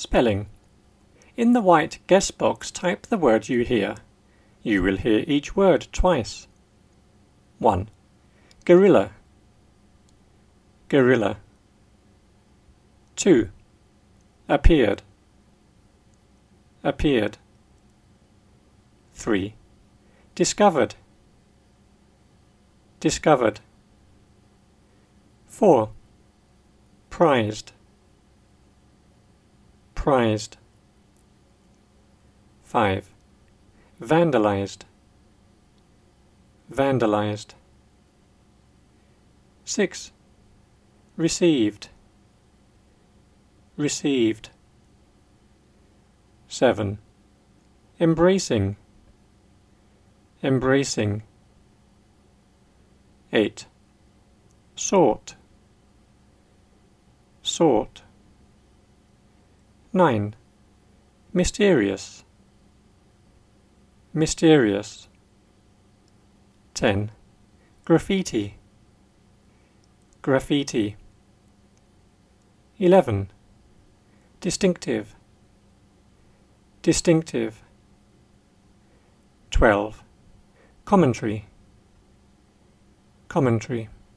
Spelling. In the white guess box, type the word you hear. You will hear each word twice. 1. Gorilla. Gorilla. 2. Appeared. Appeared. 3. Discovered. Discovered. 4. Prized. Prized. 5. Vandalized. Vandalized. 6. Received. Received. 7. Embracing. Embracing. 8. Sought. Sought. 9. Mysterious. Mysterious. 10. Graffiti. Graffiti. 11. Distinctive. Distinctive. 12. Commentary. Commentary.